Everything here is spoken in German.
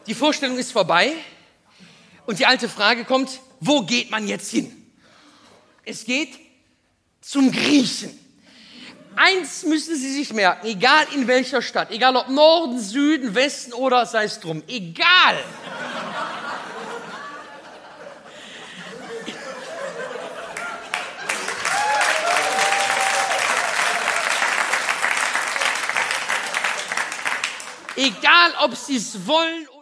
Die Vorstellung ist vorbei und die alte Frage kommt, wo geht man jetzt hin? Es geht zum Griechen. Eins müssen Sie sich merken, egal in welcher Stadt, egal ob Norden, Süden, Westen oder sei es drum, egal. Egal, ob Sie es wollen oder